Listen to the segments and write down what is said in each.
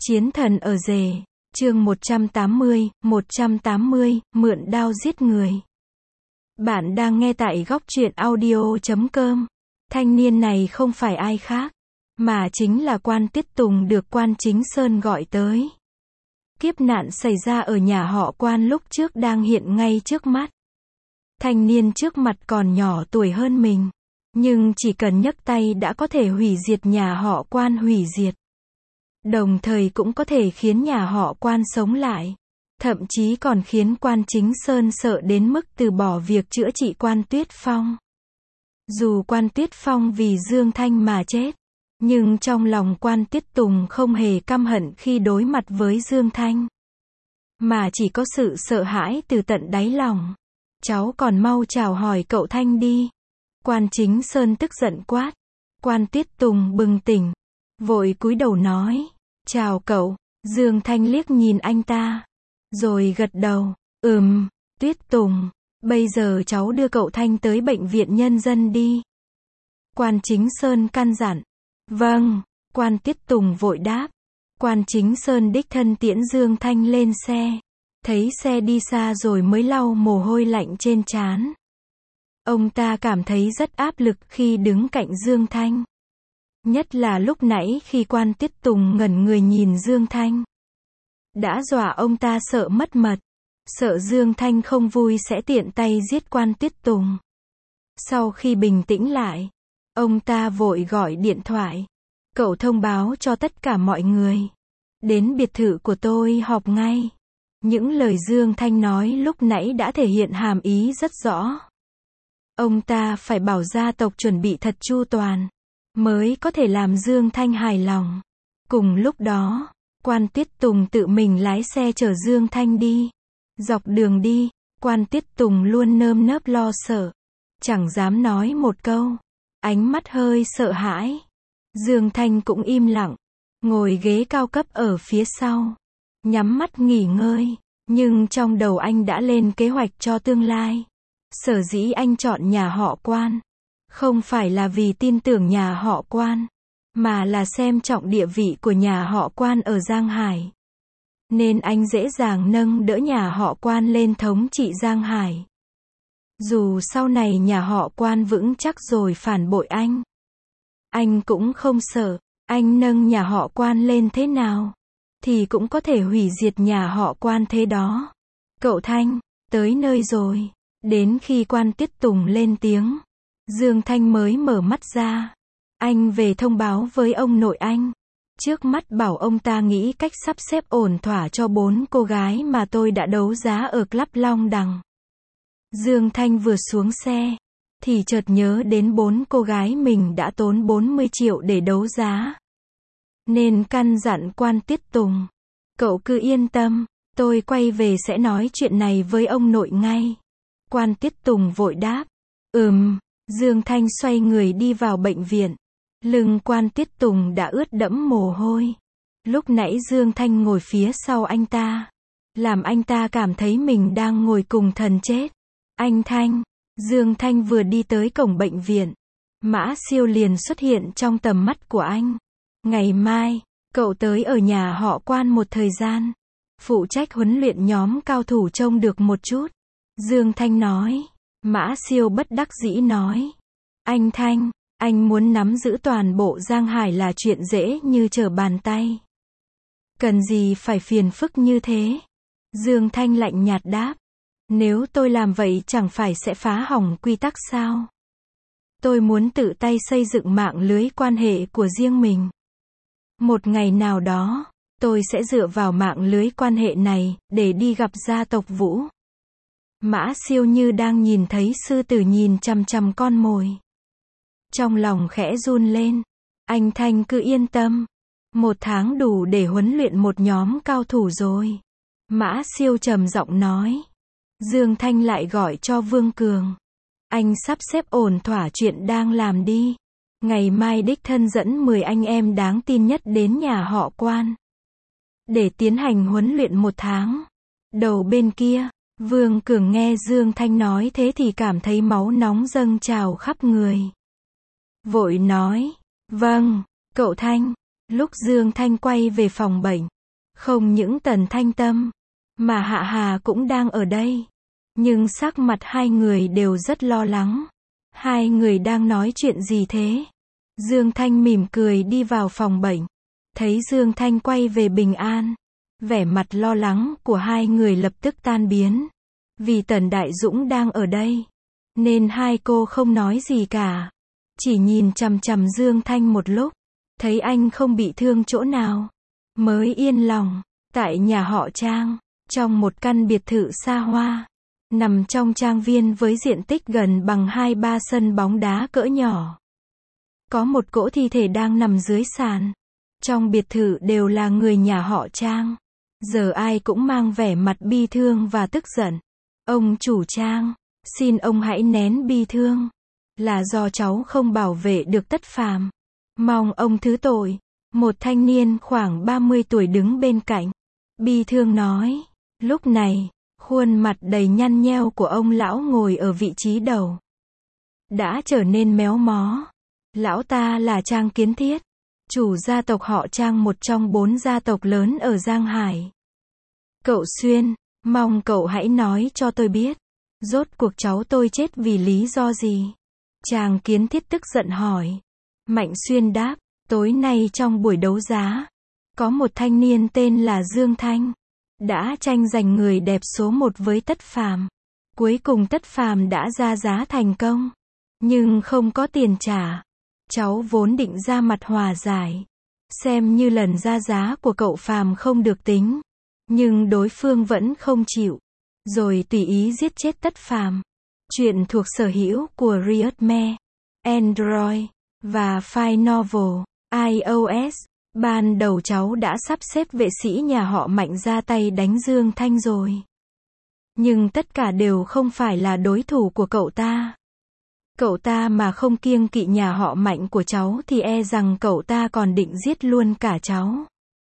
Chiến thần ở rể, chương 180, mượn đao giết người. Bạn đang nghe tại góc truyện audio.com. Thanh niên này không phải ai khác, mà chính là Quan Tiết Tùng được Quan Chính Sơn gọi tới. Kiếp nạn xảy ra ở nhà họ Quan lúc trước đang hiện ngay trước mắt. Thanh niên trước mặt còn nhỏ tuổi hơn mình, nhưng chỉ cần nhấc tay đã có thể hủy diệt nhà họ Quan hủy diệt. Đồng thời cũng có thể khiến nhà họ Quan sống lại. Thậm chí còn khiến Quan Chính Sơn sợ đến mức từ bỏ việc chữa trị Quan Tuyết Phong. Dù Quan Tuyết Phong vì Dương Thanh mà chết, nhưng trong lòng Quan Tiết Tùng không hề căm hận khi đối mặt với Dương Thanh, mà chỉ có sự sợ hãi từ tận đáy lòng. Cháu còn mau chào hỏi cậu Thanh đi. Quan Chính Sơn tức giận quát. Quan Tiết Tùng bừng tỉnh, vội cúi đầu nói, chào cậu. Dương Thanh liếc nhìn anh ta, rồi gật đầu, Tuyết Tùng, bây giờ cháu đưa cậu Thanh tới bệnh viện nhân dân đi. Quan Chính Sơn căn dặn. Vâng, Quan Tiết Tùng vội đáp. Quan Chính Sơn đích thân tiễn Dương Thanh lên xe. Thấy xe đi xa rồi mới lau mồ hôi lạnh trên trán. Ông ta cảm thấy rất áp lực khi đứng cạnh Dương Thanh. Nhất là lúc nãy khi Quan Tiết Tùng ngẩn người nhìn Dương Thanh. Đã dọa ông ta sợ mất mật. Sợ Dương Thanh không vui sẽ tiện tay giết Quan Tiết Tùng. Sau khi bình tĩnh lại, ông ta vội gọi điện thoại. Cậu thông báo cho tất cả mọi người. Đến biệt thự của tôi họp ngay. Những lời Dương Thanh nói lúc nãy đã thể hiện hàm ý rất rõ. Ông ta phải bảo gia tộc chuẩn bị thật chu toàn, mới có thể làm Dương Thanh hài lòng. Cùng lúc đó, Quan Tiết Tùng tự mình lái xe chở Dương Thanh đi. Dọc đường đi, Quan Tiết Tùng luôn nơm nớp lo sợ, chẳng dám nói một câu, ánh mắt hơi sợ hãi. Dương Thanh cũng im lặng, ngồi ghế cao cấp ở phía sau, nhắm mắt nghỉ ngơi, nhưng trong đầu anh đã lên kế hoạch cho tương lai. Sở dĩ anh chọn nhà họ Quan, không phải là vì tin tưởng nhà họ Quan, mà là xem trọng địa vị của nhà họ Quan ở Giang Hải. Nên anh dễ dàng nâng đỡ nhà họ Quan lên thống trị Giang Hải. Dù sau này nhà họ Quan vững chắc rồi phản bội anh cũng không sợ. Anh nâng nhà họ Quan lên thế nào, thì cũng có thể hủy diệt nhà họ Quan thế đó. Cậu Thanh, tới nơi rồi. Đến khi Quan Tiết Tùng lên tiếng, Dương Thanh mới mở mắt ra. Anh về thông báo với ông nội anh. Trước mắt bảo ông ta nghĩ cách sắp xếp ổn thỏa cho 4 cô gái mà tôi đã đấu giá ở Club Long Đằng. Dương Thanh vừa xuống xe, thì chợt nhớ đến 4 cô gái mình đã tốn 40 triệu để đấu giá. Nên căn dặn Quan Tiết Tùng. Cậu cứ yên tâm, tôi quay về sẽ nói chuyện này với ông nội ngay. Quan Tiết Tùng vội đáp. Dương Thanh xoay người đi vào bệnh viện. Lưng Quan Tiết Tùng đã ướt đẫm mồ hôi. Lúc nãy Dương Thanh ngồi phía sau anh ta, làm anh ta cảm thấy mình đang ngồi cùng thần chết. Anh Thanh. Dương Thanh vừa đi tới cổng bệnh viện, Mã Siêu liền xuất hiện trong tầm mắt của anh. Ngày mai, cậu tới ở nhà họ Quan một thời gian, phụ trách huấn luyện nhóm cao thủ trông được một chút. Dương Thanh nói. Mã Siêu bất đắc dĩ nói. Anh Thanh, anh muốn nắm giữ toàn bộ Giang Hải là chuyện dễ như trở bàn tay. Cần gì phải phiền phức như thế? Dương Thanh lạnh nhạt đáp. Nếu tôi làm vậy chẳng phải sẽ phá hỏng quy tắc sao? Tôi muốn tự tay xây dựng mạng lưới quan hệ của riêng mình. Một ngày nào đó, tôi sẽ dựa vào mạng lưới quan hệ này để đi gặp gia tộc Vũ. Mã Siêu như đang nhìn thấy sư tử nhìn chằm chằm con mồi. Trong lòng khẽ run lên. Anh Thanh cứ yên tâm. 1 tháng đủ để huấn luyện một nhóm cao thủ rồi. Mã Siêu trầm giọng nói. Dương Thanh lại gọi cho Vương Cường. Anh sắp xếp ổn thỏa chuyện đang làm đi. Ngày mai đích thân dẫn 10 anh em đáng tin nhất đến nhà họ Quan, để tiến hành huấn luyện 1 tháng. Đầu bên kia, Vương Cường nghe Dương Thanh nói thế thì cảm thấy máu nóng dâng trào khắp người. Vội nói. Vâng, cậu Thanh. Lúc Dương Thanh quay về phòng bệnh, không những Tần Thanh Tâm, mà Hạ Hà cũng đang ở đây. Nhưng sắc mặt hai người đều rất lo lắng. Hai người đang nói chuyện gì thế? Dương Thanh mỉm cười đi vào phòng bệnh. Thấy Dương Thanh quay về bình an, vẻ mặt lo lắng của hai người lập tức tan biến. Vì Tần Đại Dũng đang ở đây, nên hai cô không nói gì cả. Chỉ nhìn chằm chằm Dương Thanh một lúc, thấy anh không bị thương chỗ nào, mới yên lòng. Tại nhà họ Trang, trong một căn biệt thự xa hoa, nằm trong trang viên với diện tích gần bằng 2-3 sân bóng đá cỡ nhỏ. Có một cỗ thi thể đang nằm dưới sàn. Trong biệt thự đều là người nhà họ Trang. Giờ ai cũng mang vẻ mặt bi thương và tức giận. Ông chủ Trang, xin ông hãy nén bi thương. Là do cháu không bảo vệ được Tất Phàm. Mong ông thứ tội. Một thanh niên khoảng 30 tuổi đứng bên cạnh, bi thương nói. Lúc này, khuôn mặt đầy nhăn nheo của ông lão ngồi ở vị trí đầu đã trở nên méo mó. Lão ta là Trang Kiến Thiết, chủ gia tộc họ Trang, một trong 4 gia tộc lớn ở Giang Hải. Cậu Xuyên, mong cậu hãy nói cho tôi biết, rốt cuộc cháu tôi chết vì lý do gì? Trang Kiến Thiết tức giận hỏi. Mạnh Xuyên đáp, tối nay trong buổi đấu giá, có một thanh niên tên là Dương Thanh, đã tranh giành người đẹp số 1 với Tất Phàm. Cuối cùng Tất Phàm đã ra giá thành công, nhưng không có tiền trả. Cháu vốn định ra mặt hòa giải, xem như lần ra giá của cậu Phàm không được tính, nhưng đối phương vẫn không chịu, rồi tùy ý giết chết Tất Phàm. Chuyện thuộc sở hữu của Riotme, Android và File Novel, iOS. Ban đầu cháu đã sắp xếp vệ sĩ nhà họ Mạnh ra tay đánh Dương Thanh rồi. Nhưng tất cả đều không phải là đối thủ của cậu ta. Cậu ta mà không kiêng kỵ nhà họ Mạnh của cháu thì e rằng cậu ta còn định giết luôn cả cháu.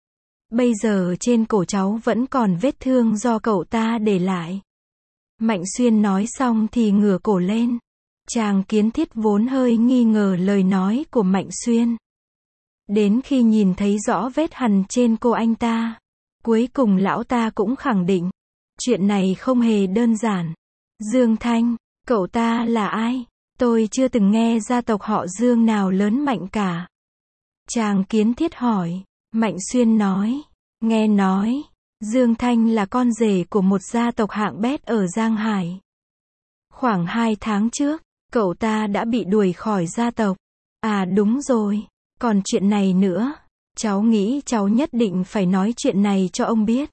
Bây giờ trên cổ cháu vẫn còn vết thương do cậu ta để lại. Mạnh Xuyên nói xong thì ngửa cổ lên. Trang Kiến Thiết vốn hơi nghi ngờ lời nói của Mạnh Xuyên. Đến khi nhìn thấy rõ vết hằn trên cô anh ta, cuối cùng lão ta cũng khẳng định, chuyện này không hề đơn giản. Dương Thanh, cậu ta là ai? Tôi chưa từng nghe gia tộc họ Dương nào lớn mạnh cả. Trang Kiến Thiết hỏi. Mạnh Xuyên nói, nghe nói, Dương Thanh là con rể của một gia tộc hạng bét ở Giang Hải. Khoảng 2 tháng trước, cậu ta đã bị đuổi khỏi gia tộc. À đúng rồi, còn chuyện này nữa, cháu nghĩ cháu nhất định phải nói chuyện này cho ông biết.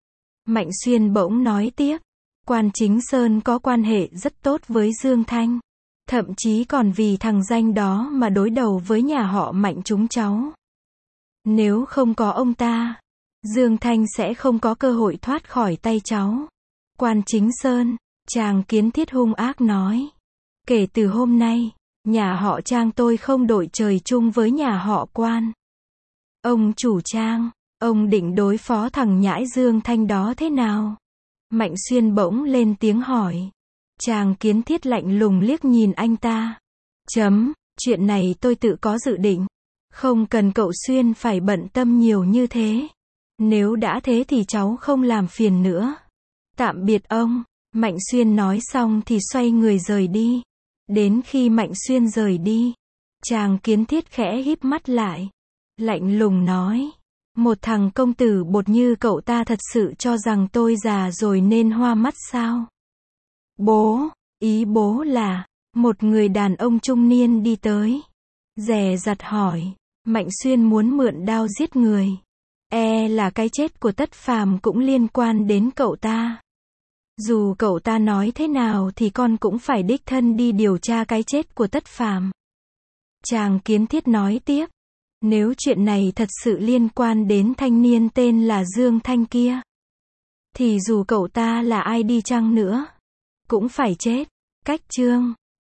Mạnh Xuyên bỗng nói tiếp, Quan Chính Sơn có quan hệ rất tốt với Dương Thanh, thậm chí còn vì thằng danh đó mà đối đầu với nhà họ Mạnh chúng cháu. Nếu không có ông ta, Dương Thanh sẽ không có cơ hội thoát khỏi tay cháu. Quan Chính Sơn, Trang Kiến Thiết hung ác nói. Kể từ hôm nay, nhà họ Trang tôi không đội trời chung với nhà họ Quan. Ông chủ Trang, ông định đối phó thằng nhãi Dương Thanh đó thế nào? Mạnh Xuyên bỗng lên tiếng hỏi. Trang Kiến Thiết lạnh lùng liếc nhìn anh ta. Chuyện này tôi tự có dự định. Không cần cậu Xuyên phải bận tâm nhiều như thế. Nếu đã thế thì cháu không làm phiền nữa. Tạm biệt ông. Mạnh Xuyên nói xong thì xoay người rời đi. Đến khi Mạnh Xuyên rời đi, Trang Kiến Thiết khẽ híp mắt lại, lạnh lùng nói. Một thằng công tử bột như cậu ta thật sự cho rằng tôi già rồi nên hoa mắt sao? Bố, ý bố là, một người đàn ông trung niên đi tới, dè dặt hỏi. Mạnh Xuyên muốn mượn đao giết người. E là cái chết của Tất Phàm cũng liên quan đến cậu ta. Dù cậu ta nói thế nào thì con cũng phải đích thân đi điều tra cái chết của Tất Phàm. Trang Kiến Thiết nói tiếp. Nếu chuyện này thật sự liên quan đến thanh niên tên là Dương Thanh kia, thì dù cậu ta là ai đi chăng nữa, cũng phải chết. Cách chương